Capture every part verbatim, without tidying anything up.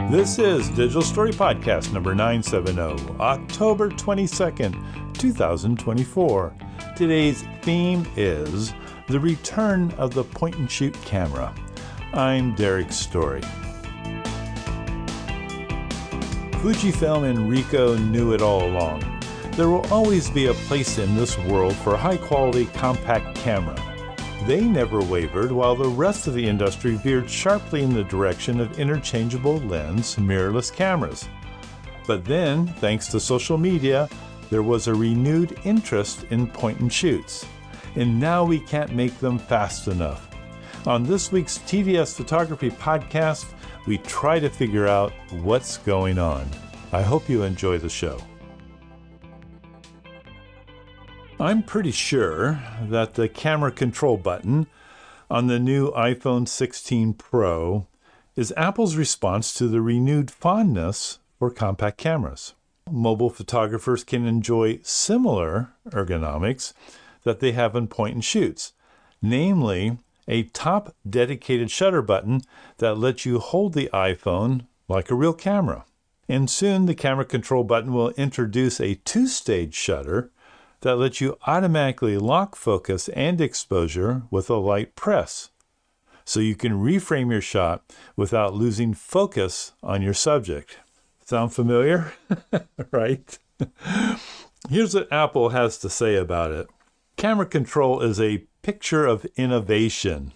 This is Digital Story Podcast number nine seventy, October twenty-second, two thousand twenty-four. Today's theme is the return of the point-and-shoot camera. I'm Derek Story. Fujifilm and Ricoh knew it all along. There will always be a place in this world for a high-quality compact camera. They never wavered while the rest of the industry veered sharply in the direction of interchangeable lens mirrorless cameras. But then, thanks to social media, there was a renewed interest in point-and-shoots. And now we can't make them fast enough. On this week's T D S Photography Podcast, we try to figure out what's going on. I hope you enjoy the show. I'm pretty sure that the camera control button on the new iPhone sixteen Pro is Apple's response to the renewed fondness for compact cameras. Mobile photographers can enjoy similar ergonomics that they have in point-and-shoots, namely a top dedicated shutter button that lets you hold the iPhone like a real camera. And soon the camera control button will introduce a two-stage shutter that lets you automatically lock focus and exposure with a light press, so you can reframe your shot without losing focus on your subject. Sound familiar? Right? Here's what Apple has to say about it. Camera control is a picture of innovation.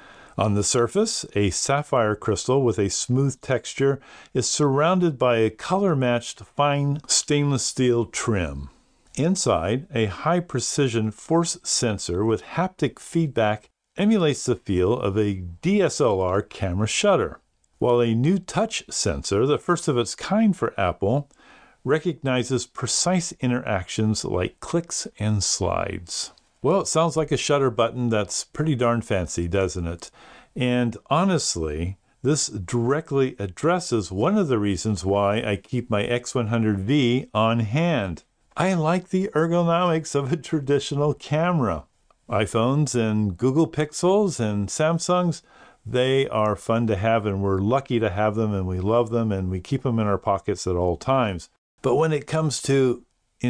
On the surface, a sapphire crystal with a smooth texture is surrounded by a color-matched fine stainless steel trim. Inside, a high-precision force sensor with haptic feedback emulates the feel of a D S L R camera shutter, while a new touch sensor, the first of its kind for Apple, recognizes precise interactions like clicks and slides. Well, it sounds like a shutter button that's pretty darn fancy, doesn't it? And honestly, this directly addresses one of the reasons why I keep my X one hundred V on hand. I like the ergonomics of a traditional camera. iPhones and Google Pixels and Samsungs, they are fun to have, and we're lucky to have them, and we love them, and we keep them in our pockets at all times. But when it comes to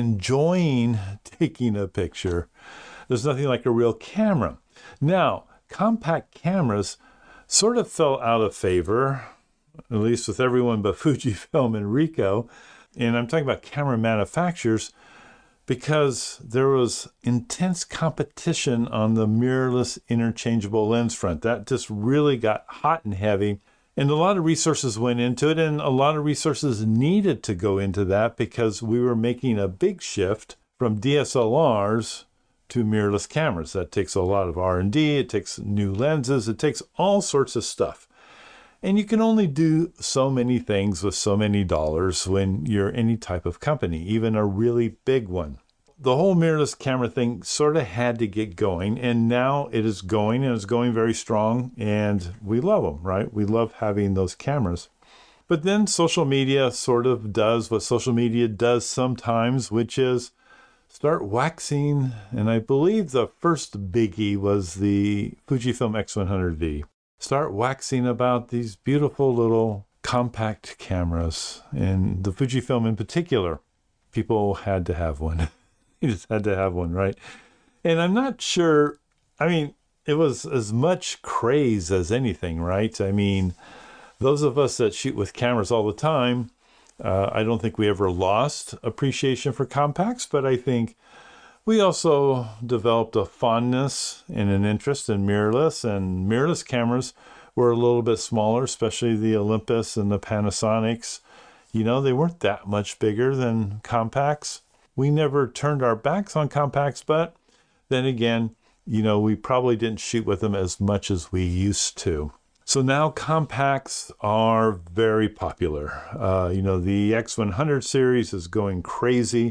enjoying taking a picture, there's nothing like a real camera. Now, compact cameras sort of fell out of favor, at least with everyone but Fujifilm and Ricoh. And I'm talking about camera manufacturers because there was intense competition on the mirrorless interchangeable lens front. That just really got hot and heavy. And a lot of resources went into it, and a lot of resources needed to go into that because we were making a big shift from D S L Rs to mirrorless cameras. That takes a lot of R and D, it takes new lenses, it takes all sorts of stuff. And you can only do so many things with so many dollars when you're any type of company, even a really big one. The whole mirrorless camera thing sort of had to get going, and now it is going, and it's going very strong, and we love them, right? We love having those cameras. But then social media sort of does what social media does sometimes, which is start waxing, and I believe the first biggie was the Fujifilm X one hundred V. Start waxing about these beautiful little compact cameras, and the Fujifilm in particular. People had to have one. You just had to have one, right? And I'm not sure, I mean, it was as much craze as anything, right? I mean, those of us that shoot with cameras all the time, uh, I don't think we ever lost appreciation for compacts, but I think we also developed a fondness and an interest in mirrorless, and mirrorless cameras were a little bit smaller, especially the Olympus and the Panasonics. You know, they weren't that much bigger than compacts. We never turned our backs on compacts, but then again, you know, we probably didn't shoot with them as much as we used to. So now compacts are very popular. Uh, you know, the X one hundred series is going crazy.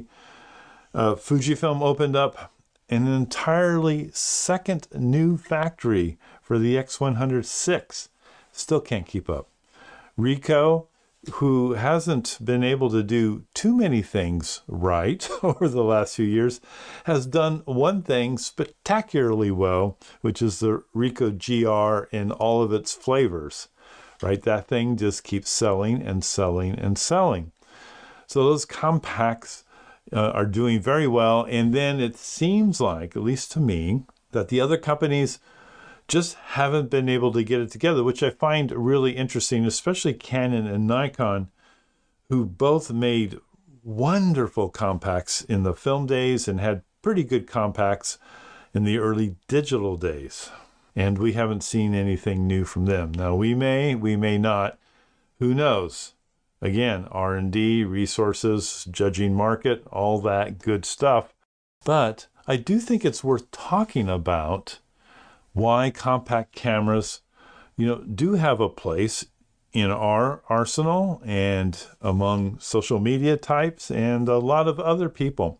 Uh, Fujifilm opened up an entirely second new factory for the X one hundred six. Still can't keep up. Ricoh, who hasn't been able to do too many things right over the last few years, has done one thing spectacularly well, which is the Ricoh G R in all of its flavors. right? That thing just keeps selling and selling and selling. So those compacts uh, are doing very well. And then it seems like, at least to me, that the other companies just haven't been able to get it together, which I find really interesting, especially Canon and Nikon, who both made wonderful compacts in the film days and had pretty good compacts in the early digital days. And we haven't seen anything new from them. Now, we may, we may not. Who knows? Again, R and D, resources, judging market, all that good stuff. But I do think it's worth talking about why compact cameras, you know, do have a place in our arsenal and among social media types and a lot of other people.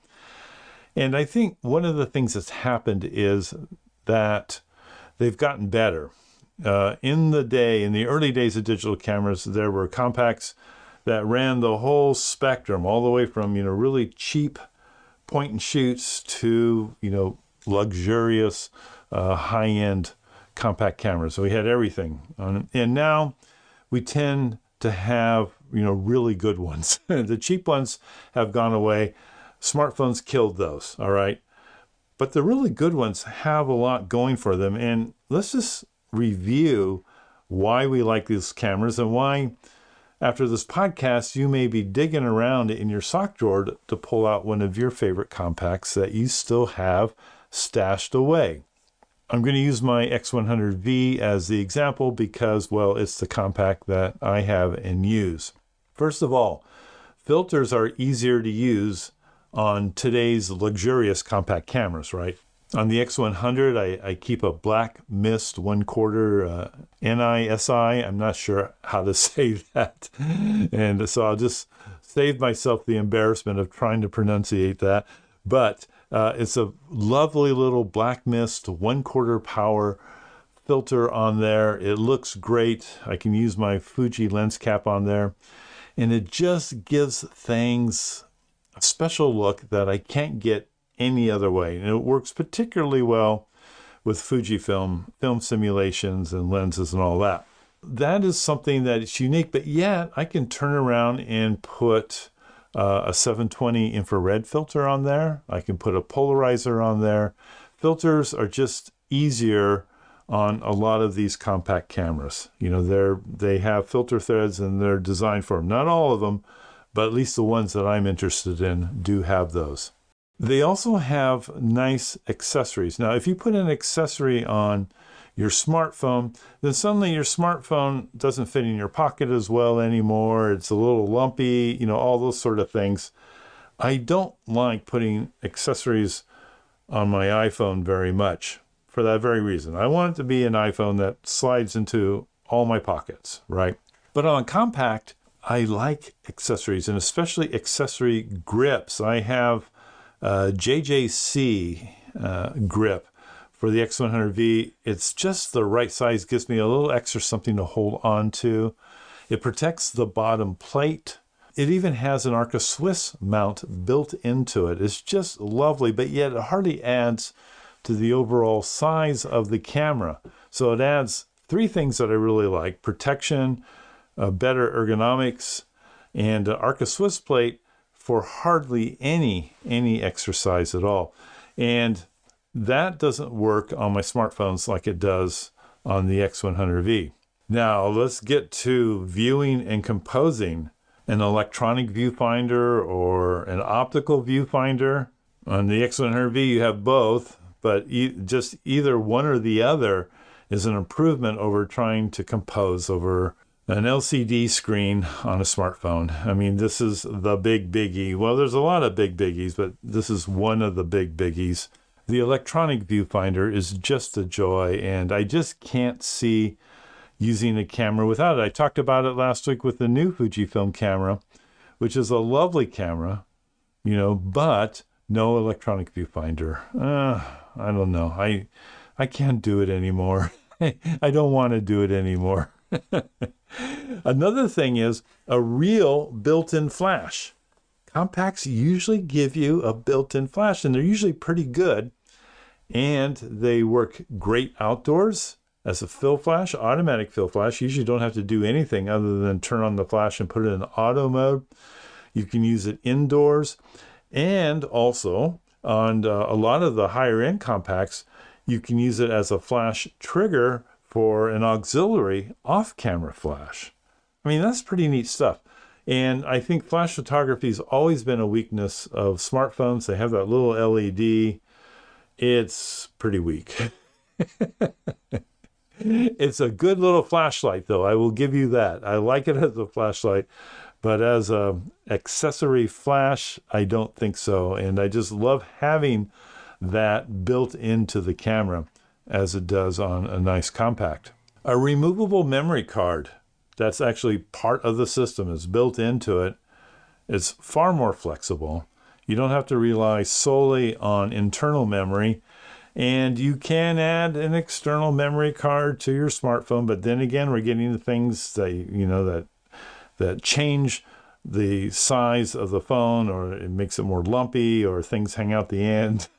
And I think one of the things that's happened is that they've gotten better. Uh, in the day, in the early days of digital cameras, there were compacts that ran the whole spectrum, all the way from, you know, really cheap point and shoots to, you know, luxurious, uh, high-end compact cameras. So we had everything. Um, and now we tend to have, you know, really good ones. The cheap ones have gone away. Smartphones killed those, all right? But the really good ones have a lot going for them. And let's just review why we like these cameras and why, after this podcast, you may be digging around in your sock drawer to, to pull out one of your favorite compacts that you still have stashed away. I'm going to use my X one hundred V as the example because, well, it's the compact that I have and use. First of all, filters are easier to use on today's luxurious compact cameras, right? On the X one hundred, I, I keep a black mist one quarter uh, N I S I. I'm not sure how to say that. And so I'll just save myself the embarrassment of trying to pronunciate that. But uh, it's a lovely little black mist one quarter power filter on there. It looks great. I can use my Fuji lens cap on there. And it just gives things a special look that I can't get any other way. And it works particularly well with Fujifilm film simulations and lenses and all that. That is something that is unique, but yet I can turn around and put uh, a seven twenty infrared filter on there. I can put a polarizer on there. Filters are just easier on a lot of these compact cameras. You know, they're they have filter threads and they're designed for them. Not all of them, but at least the ones that I'm interested in do have those. They also have nice accessories. Now, if you put an accessory on your smartphone, then suddenly your smartphone doesn't fit in your pocket as well anymore. It's a little lumpy, you know, all those sort of things. I don't like putting accessories on my iPhone very much for that very reason. I want it to be an iPhone that slides into all my pockets, right? But on compact, I like accessories, and especially accessory grips. I have Uh, J J C uh, grip for the X one hundred V. It's just the right size, gives me a little extra something to hold on to. It protects the bottom plate. It even has an Arca Swiss mount built into it. It's just lovely, but yet it hardly adds to the overall size of the camera. So it adds three things that I really like: protection, uh, better ergonomics, and uh, Arca Swiss plate for hardly any any exercise at all. And that doesn't work on my smartphones like it does on the X one hundred V. Now let's get to viewing and composing. An electronic viewfinder or an optical viewfinder. On the X one hundred V you have both, but e- just either one or the other is an improvement over trying to compose over an L C D screen on a smartphone. I mean, this is the big biggie. Well, there's a lot of big biggies, but this is one of the big biggies. The electronic viewfinder is just a joy, and I just can't see using a camera without it. I talked about it last week with the new Fujifilm camera, which is a lovely camera, you know, but no electronic viewfinder. Uh, I don't know. I, I can't do it anymore. I don't want to do it anymore. Another thing is a real built-in flash. Compacts usually give you a built-in flash, and they're usually pretty good, and they work great outdoors. as a fill flash, automatic fill flash. You usually don't have to do anything other than turn on the flash and put it in auto mode. You can use it indoors, and also on uh, a lot of the higher end compacts, you can use it as a flash trigger for an auxiliary off-camera flash. I mean, that's pretty neat stuff. And I think flash photography has always been a weakness of smartphones. They have that little L E D. It's pretty weak. It's a good little flashlight, though. I will give you that. I like it as a flashlight, but as a accessory flash, I don't think so. And I just love having that built into the camera as it does on a nice compact. A removable memory card that's actually part of the system is built into it. It's far more flexible. You don't have to rely solely on internal memory. And you can add an external memory card to your smartphone, but then again, we're getting the things that, you know, that that change the size of the phone, or it makes it more lumpy, or things hang out the end.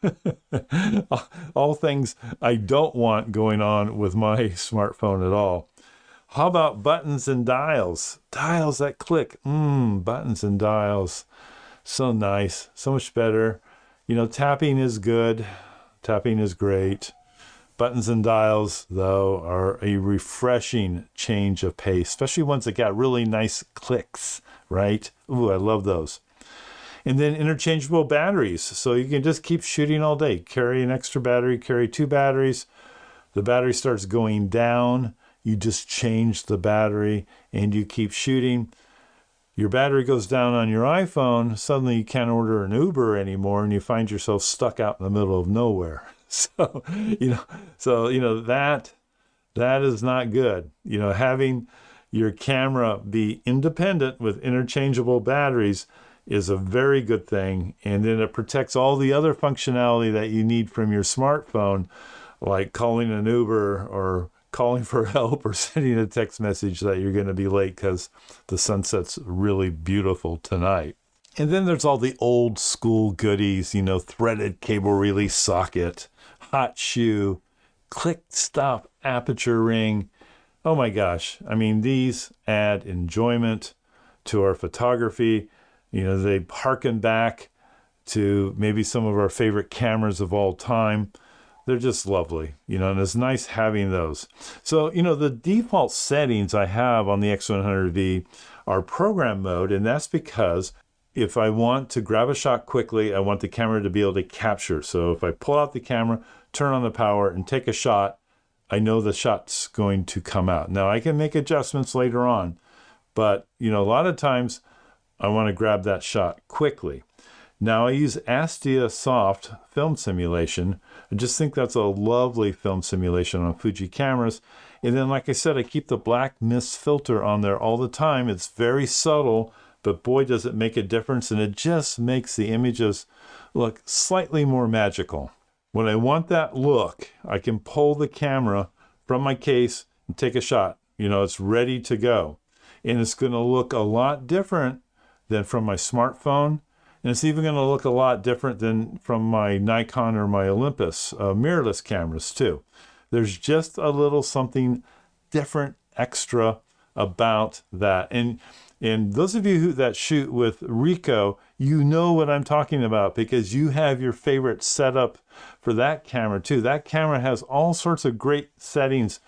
All things I don't want going on with my smartphone at all. How about buttons and dials? Dials that click. Mmm, buttons and dials. So nice, so much better. You know, tapping is good. Tapping is great. Buttons and dials, though, are a refreshing change of pace, especially ones that got really nice clicks, right? Ooh, I love those. And then interchangeable batteries. So you can just keep shooting all day. Carry an extra battery, carry two batteries. The battery starts going down. You just change the battery and you keep shooting. Your battery goes down on your iPhone, suddenly you can't order an Uber anymore, and you find yourself stuck out in the middle of nowhere. So, you know, so, you know, that, that is not good. You know, having your camera be independent with interchangeable batteries is a very good thing. And then it protects all the other functionality that you need from your smartphone, like calling an Uber or calling for help or sending a text message that you're going to be late because the sunset's really beautiful tonight. And then there's all the old school goodies, you know, threaded cable release socket, hot shoe, click stop aperture ring. Oh my gosh. I mean, these add enjoyment to our photography. You know, they harken back to maybe some of our favorite cameras of all time. They're just lovely, you know, and it's nice having those. So, you know, the default settings I have on the X one hundred V are program mode, and that's because if I want to grab a shot quickly, I want the camera to be able to capture. So if I pull out the camera, turn on the power, and take a shot, I know the shot's going to come out. Now, I can make adjustments later on, but, you know, a lot of times I want to grab that shot quickly. Now I use Astia Soft film simulation. I just think that's a lovely film simulation on Fuji cameras. And then, like I said, I keep the black mist filter on there all the time. It's very subtle, but boy, does it make a difference. And it just makes the images look slightly more magical. When I want that look, I can pull the camera from my case and take a shot. You know, it's ready to go. And it's going to look a lot different than from my smartphone. And it's even going to look a lot different than from my Nikon or my Olympus uh, mirrorless cameras too. There's just a little something different, extra about that. And and those of you who that shoot with Ricoh, you know what I'm talking about because you have your favorite setup for that camera too. That camera has all sorts of great settings.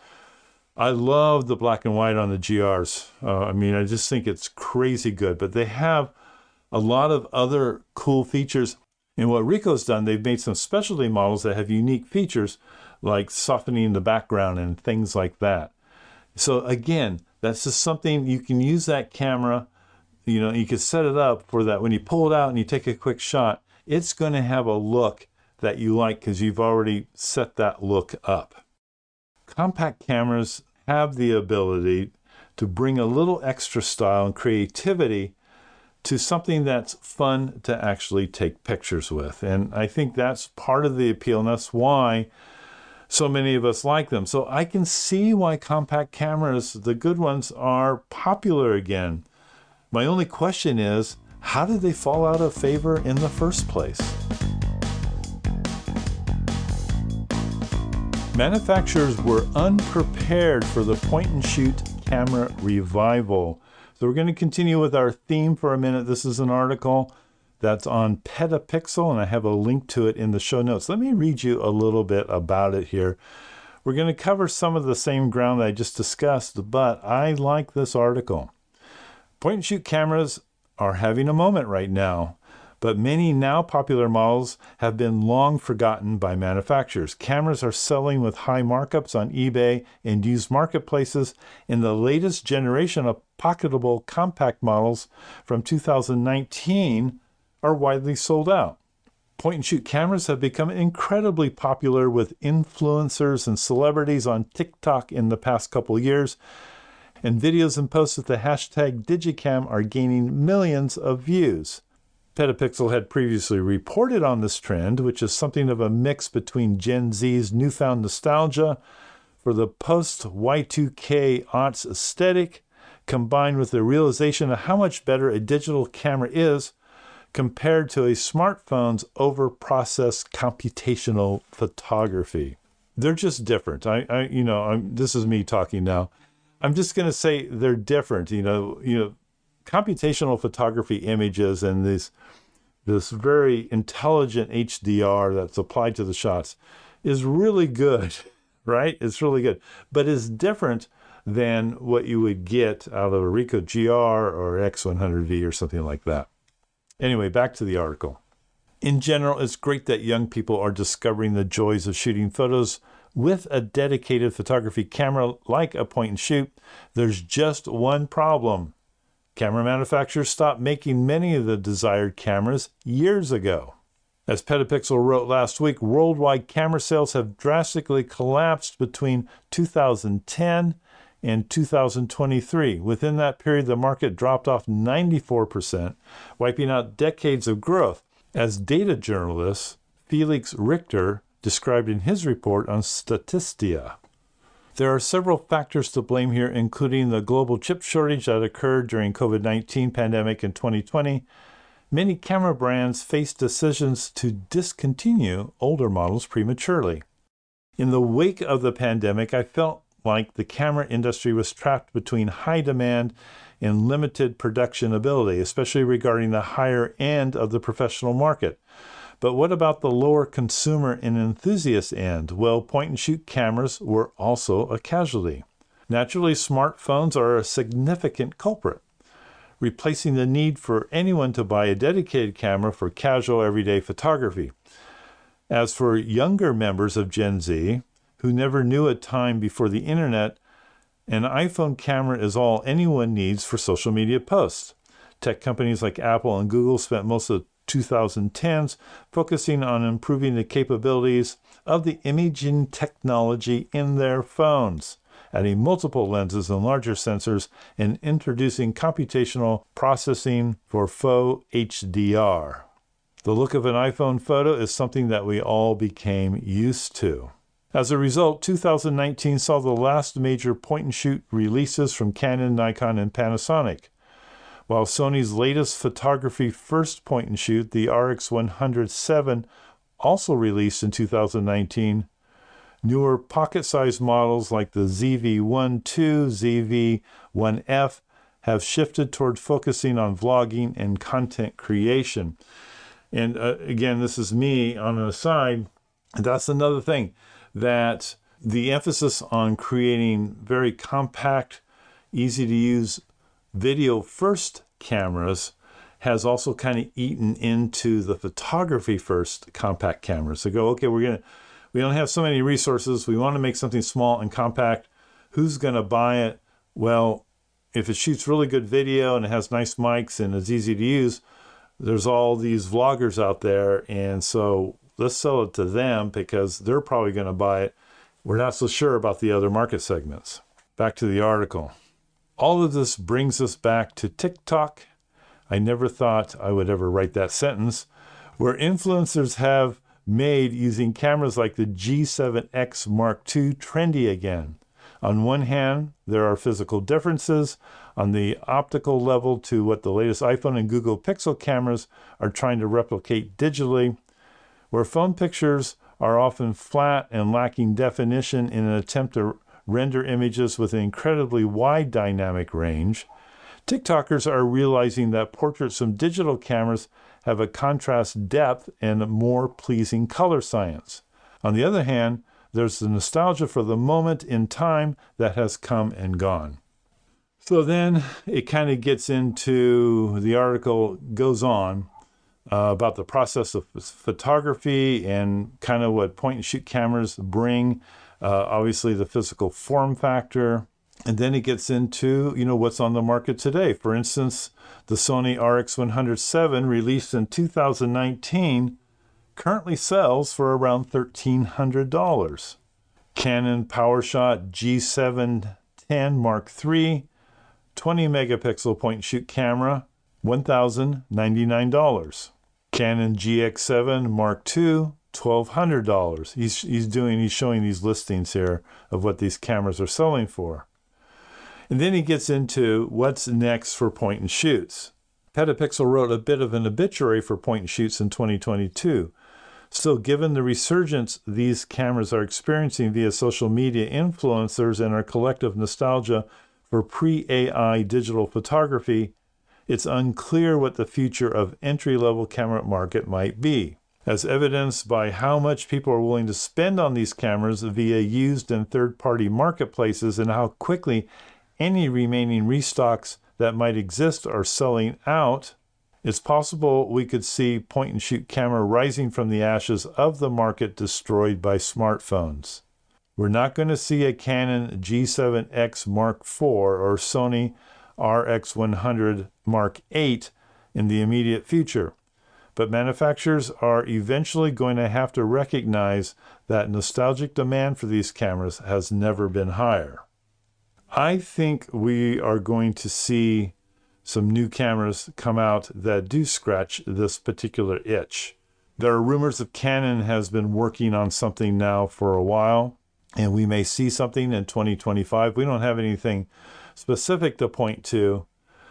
I love the black and white on the G Rs. Uh, I mean, I just think it's crazy good, but they have a lot of other cool features. And what Ricoh's done, they've made some specialty models that have unique features like softening the background and things like that. So again, that's just something you can use that camera, you know, you can set it up for that. When you pull it out and you take a quick shot, it's going to have a look that you like because you've already set that look up. Compact cameras have the ability to bring a little extra style and creativity to something that's fun to actually take pictures with. And I think that's part of the appeal, and that's why so many of us like them. So I can see why compact cameras, the good ones, are popular again. My only question is, how did they fall out of favor in the first place? Manufacturers were unprepared for the point-and-shoot camera revival. So we're going to continue with our theme for a minute. This is an article that's on Petapixel, and I have a link to it in the show notes. Let me read you a little bit about it here. We're going to cover some of the same ground that I just discussed, but I like this article. Point-and-shoot cameras are having a moment right now, but many now popular models have been long forgotten by manufacturers. Cameras are selling with high markups on eBay and used marketplaces, and the latest generation of pocketable compact models from two thousand nineteen are widely sold out. Point-and-shoot cameras have become incredibly popular with influencers and celebrities on TikTok in the past couple years, and videos and posts with the hashtag Digicam are gaining millions of views. Petapixel had previously reported on this trend, which is something of a mix between Gen Z's newfound nostalgia for the post-Y two K aughts aesthetic, combined with the realization of how much better a digital camera is compared to a smartphone's over-processed computational photography. They're just different. I, I you know, I'm, this is me talking now. I'm just going to say they're different. You know, you know, computational photography images and this this very intelligent H D R that's applied to the shots is really good, right? It's really good, but it's different than what you would get out of a Ricoh G R or X one hundred V or something like that. Anyway, back to the article. In general, it's great that young people are discovering the joys of shooting photos with a dedicated photography camera like a point and shoot. There's just one problem. Camera manufacturers stopped making many of the desired cameras years ago. As Petapixel wrote last week, worldwide camera sales have drastically collapsed between two thousand ten and two thousand twenty-three. Within that period, the market dropped off ninety-four percent, wiping out decades of growth, as data journalist Felix Richter described in his report on Statista. There are several factors to blame here, including the global chip shortage that occurred during COVID nineteen pandemic in twenty twenty. Many camera brands faced decisions to discontinue older models prematurely. In the wake of the pandemic, I felt like the camera industry was trapped between high demand and limited production ability, especially regarding the higher end of the professional market. But what about the lower consumer and enthusiast end? Well, point-and-shoot cameras were also a casualty. Naturally, smartphones are a significant culprit, replacing the need for anyone to buy a dedicated camera for casual everyday photography. As for younger members of Gen Z, who never knew a time before the internet, an iPhone camera is all anyone needs for social media posts. Tech companies like Apple and Google spent most of the twenty tens focusing on improving the capabilities of the imaging technology in their phones, adding multiple lenses and larger sensors, and introducing computational processing for faux H D R. The look of an iPhone photo is something that we all became used to. As a result, two thousand nineteen saw the last major point-and-shoot releases from Canon, Nikon, and Panasonic. While Sony's latest photography-first point-and-shoot, the R X one hundred seven, also released in two thousand nineteen, newer pocket-sized models like the Z V one two, Z V one F have shifted toward focusing on vlogging and content creation. And uh, again, this is me on an aside. That's another thing, that the emphasis on creating very compact, easy-to-use video-first cameras has also kind of eaten into the photography-first compact cameras. So go, okay, we're gonna, we don't have so many resources. We want to make something small and compact. Who's going to buy it? Well, if it shoots really good video and it has nice mics and it's easy to use, there's all these vloggers out there, and so let's sell it to them because they're probably going to buy it. We're not so sure about the other market segments. Back to the article. All of this brings us back to TikTok. I never thought I would ever write that sentence, where influencers have made using cameras like the G seven X Mark two trendy again. On one hand, there are physical differences on the optical level to what the latest iPhone and Google Pixel cameras are trying to replicate digitally, where phone pictures are often flat and lacking definition in an attempt to render images with an incredibly wide dynamic range. TikTokers are realizing that portraits from digital cameras have a contrast depth and more pleasing color science. On the other hand, there's the nostalgia for the moment in time that has come and gone. So then it kind of gets into, the article goes on uh, about the process of photography and kind of what point and shoot cameras bring, uh, obviously the physical form factor. And then it gets into, you know, what's on the market today. For instance, the Sony R X one hundred seven, released in two thousand nineteen, currently sells for around thirteen hundred dollars. Canon PowerShot G seven ten Mark three, twenty megapixel point and shoot camera, one thousand ninety-nine dollars. Canon G X seven Mark two, twelve hundred dollars. He's, he's doing, he's showing these listings here of what these cameras are selling for. And then he gets into what's next for point and shoots. Petapixel wrote a bit of an obituary for point and shoots in twenty twenty-two. Still, given the resurgence these cameras are experiencing via social media influencers and our collective nostalgia for pre-A I digital photography, it's unclear what the future of entry-level camera market might be, as evidenced by how much people are willing to spend on these cameras via used and third-party marketplaces and how quickly any remaining restocks that might exist are selling out. It's possible we could see point-and-shoot camera rising from the ashes of the market destroyed by smartphones. We're not going to see a Canon G seven X Mark four or Sony R X one hundred Mark eight in the immediate future, but manufacturers are eventually going to have to recognize that nostalgic demand for these cameras has never been higher. I think we are going to see some new cameras come out that do scratch this particular itch. There are rumors that Canon has been working on something now for a while, and we may see something in twenty twenty-five. We don't have anything specific to point to,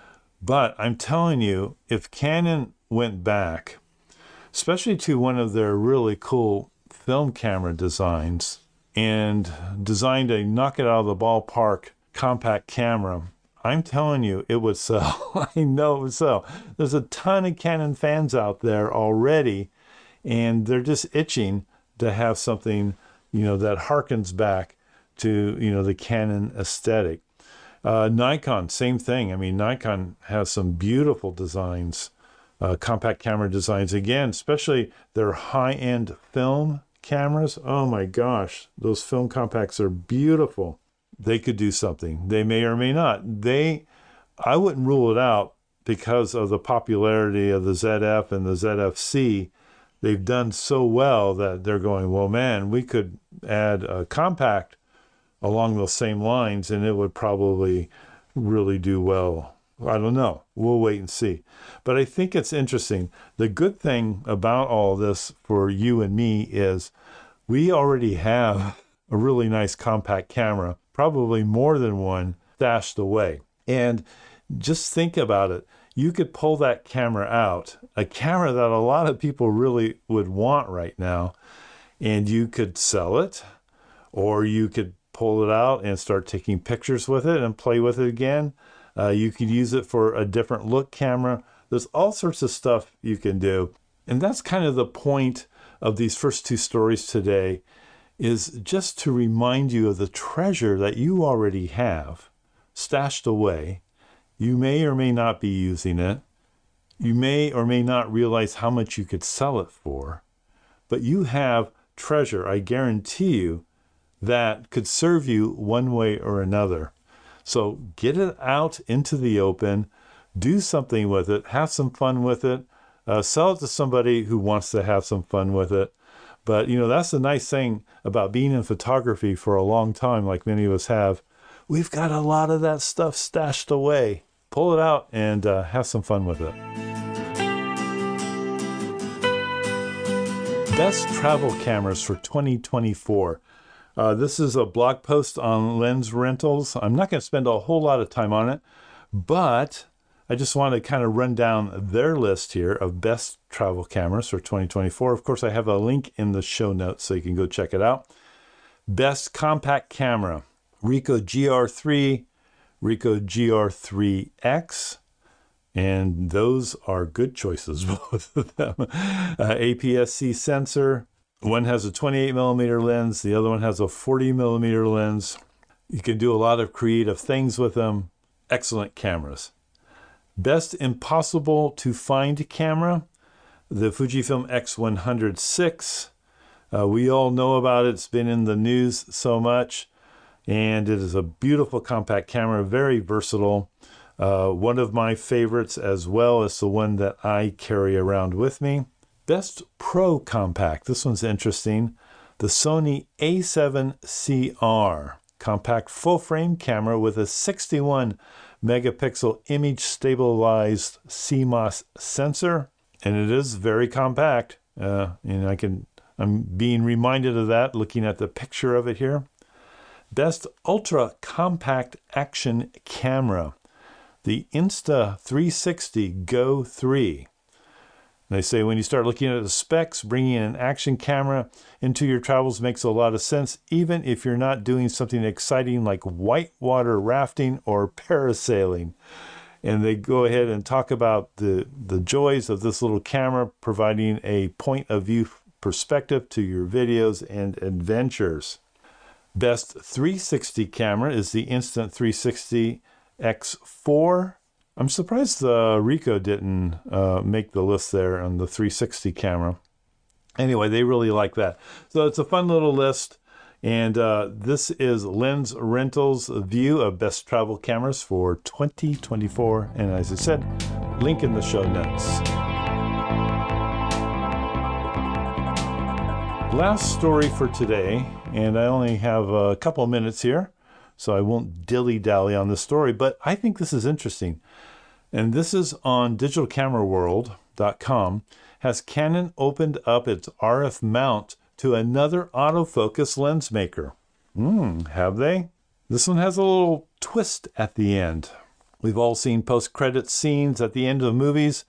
but I'm telling you, if Canon went back, especially to one of their really cool film camera designs, and designed a knock it out of the ballpark compact camera, I'm telling you, it would sell. I know it would sell. There's a ton of Canon fans out there already, and they're just itching to have something, you know, that harkens back to, you know, the Canon aesthetic. Uh, Nikon, same thing. I mean, Nikon has some beautiful designs, uh, compact camera designs. Again, especially their high-end film cameras. Oh my gosh, those film compacts are beautiful. They could do something. They may or may not. They, I wouldn't rule it out because of the popularity of the Z F and the Z F C. They've done so well that they're going, well, man, we could add a compact along those same lines and it would probably really do well. I don't know. We'll wait and see. But I think it's interesting. The good thing about all this for you and me is we already have a really nice compact camera, probably more than one, stashed away. And just think about it. You could pull that camera out, a camera that a lot of people really would want right now, and you could sell it, or you could pull it out and start taking pictures with it and play with it again. Uh, you could use it for a different look camera. There's all sorts of stuff you can do. And that's kind of the point of these first two stories today, is just to remind you of the treasure that you already have stashed away. You may or may not be using it. You may or may not realize how much you could sell it for, but you have treasure, I guarantee you, that could serve you one way or another. So get it out into the open, do something with it, have some fun with it, uh, sell it to somebody who wants to have some fun with it. But, you know, that's the nice thing about being in photography for a long time, like many of us have. We've got a lot of that stuff stashed away. Pull it out and uh, have some fun with it. Best travel cameras for twenty twenty-four. Uh, this is a blog post on Lens Rentals. I'm not going to spend a whole lot of time on it, but I just want to kind of run down their list here of best travel cameras for twenty twenty-four. Of course, I have a link in the show notes so you can go check it out. Best compact camera, Ricoh G R three, Ricoh G R three X, and those are good choices, both of them. Uh, A P S C sensor. One has a twenty-eight millimeter lens. The other one has a forty millimeter lens. You can do a lot of creative things with them. Excellent cameras. Best impossible to find camera, the Fujifilm X one hundred six. Uh, we all know about it. It's been in the news so much. And it is a beautiful compact camera, very versatile. Uh, one of my favorites, as well as the one that I carry around with me. Best Pro Compact. This one's interesting. The Sony A seven C R. Compact full-frame camera with a sixty-one megapixel image stabilized C MOS sensor. And it is very compact. Uh, and I can, I'm being reminded of that looking at the picture of it here. Best Ultra Compact Action Camera. The Insta three sixty Go three. They say when you start looking at the specs, bringing an action camera into your travels makes a lot of sense, even if you're not doing something exciting like whitewater rafting or parasailing. And they go ahead and talk about the, the joys of this little camera, providing a point of view perspective to your videos and adventures. Best three sixty camera is the Instant three sixty X four. I'm surprised the Ricoh didn't uh, make the list there on the three sixty camera. Anyway, they really like that. So it's a fun little list. And uh, this is Lens Rentals' view of best travel cameras for twenty twenty-four. And as I said, link in the show notes. Last story for today, and I only have a couple of minutes here, so I won't dilly-dally on this story, but I think this is interesting. And this is on digital camera world dot com. Has Canon opened up its R F mount to another autofocus lens maker? Hmm, have they? This one has a little twist at the end. We've all seen post-credit scenes at the end of movies,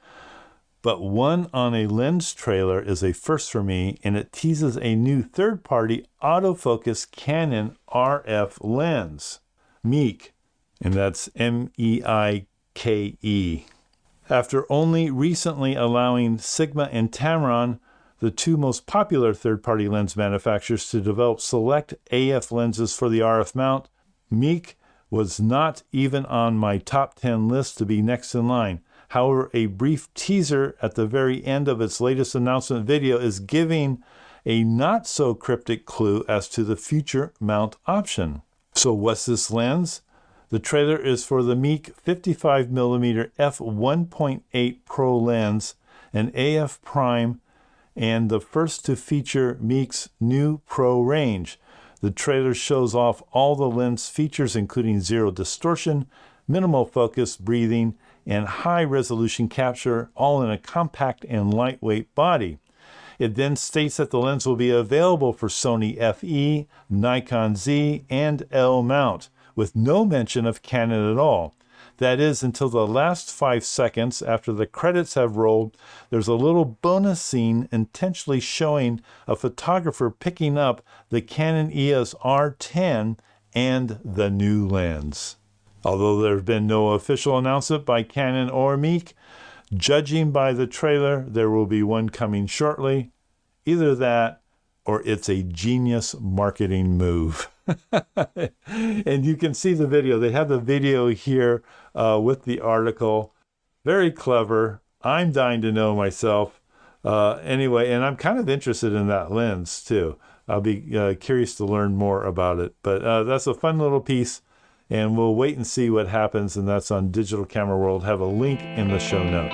but one on a lens trailer is a first for me, and it teases a new third-party autofocus Canon R F lens, Meek, and that's M E I K E. After only recently allowing Sigma and Tamron, the two most popular third-party lens manufacturers, to develop select A F lenses for the R F mount, Meek was not even on my top ten list to be next in line. However, a brief teaser at the very end of its latest announcement video is giving a not-so-cryptic clue as to the future mount option. So what's this lens? The trailer is for the Meek fifty-five millimeter f one point eight Pro lens, an A F prime, and the first to feature Meek's new Pro range. The trailer shows off all the lens features, including zero distortion, minimal focus, breathing, and high-resolution capture, all in a compact and lightweight body. It then states that the lens will be available for Sony F E, Nikon Z, and L mount, with no mention of Canon at all. That is, until the last five seconds after the credits have rolled, there's a little bonus scene intentionally showing a photographer picking up the Canon E O S R ten and the new lens. Although there have been no official announcement by Canon or Meek, judging by the trailer, there will be one coming shortly. Either that, or it's a genius marketing move. And you can see the video. They have the video here uh, with the article. Very clever. I'm dying to know myself. Uh, anyway, and I'm kind of interested in that lens too. I'll be uh, curious to learn more about it. But uh, that's a fun little piece, and we'll wait and see what happens. And that's on Digital Camera World. Have a link in the show notes.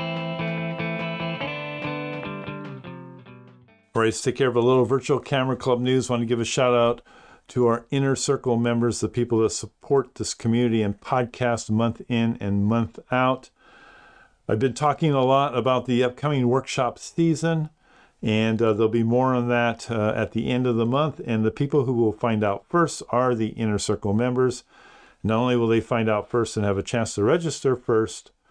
All right, let's take care of a little Virtual Camera Club news. Want to give a shout out to our Inner Circle members, the people that support this community and podcast month in and month out. I've been talking a lot about the upcoming workshop season, and uh, there'll be more on that uh, at the end of the month. And the people who will find out first are the Inner Circle members. Not only will they find out first and have a chance to register first,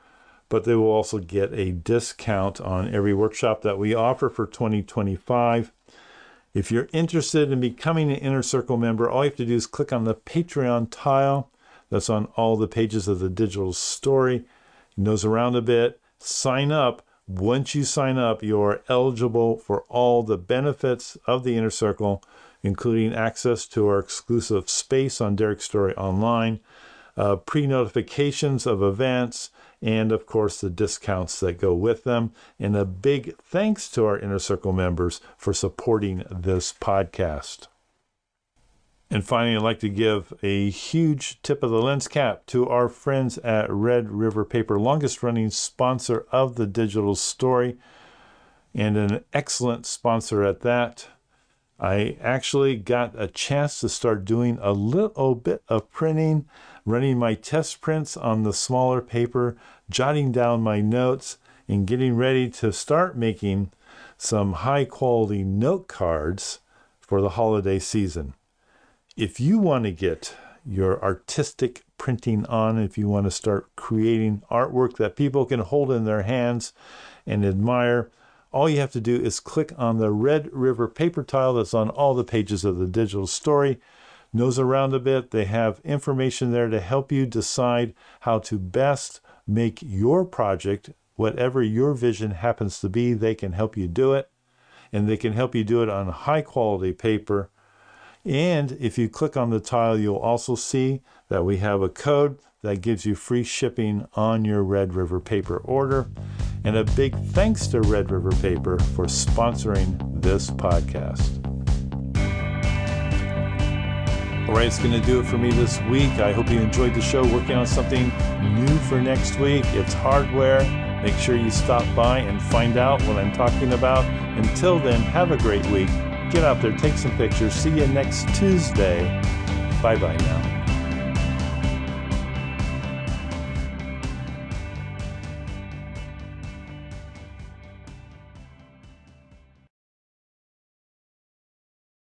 but they will also get a discount on every workshop that we offer for twenty twenty-five. If you're interested in becoming an Inner Circle member, all you have to do is click on the Patreon tile that's on all the pages of the digital story. Nose around a bit, sign up. Once you sign up, you're eligible for all the benefits of the Inner Circle, including access to our exclusive space on Derek's Story Online, uh, pre-notifications of events, and of course the discounts that go with them. And a big thanks to our Inner Circle members for supporting this podcast. And finally, I'd like to give a huge tip of the lens cap to our friends at Red River Paper, longest running sponsor of the digital story, and an excellent sponsor at that. I actually got a chance to start doing a little bit of printing, running my test prints on the smaller paper, jotting down my notes, and getting ready to start making some high quality note cards for the holiday season. If you want to get your artistic printing on, if you want to start creating artwork that people can hold in their hands and admire, all you have to do is click on the Red River paper tile that's on all the pages of the digital story. Nose around a bit. They have information there to help you decide how to best make your project, whatever your vision happens to be. They can help you do it, and they can help you do it on high quality paper. And if you click on the tile, you'll also see that we have a code that gives you free shipping on your Red River Paper order. And a big thanks to Red River Paper for sponsoring this podcast. All right, it's going to do it for me this week. I hope you enjoyed the show, working on something new for next week. It's hardware. Make sure you stop by and find out what I'm talking about. Until then, have a great week. Get out there, take some pictures. See you next Tuesday. Bye-bye now.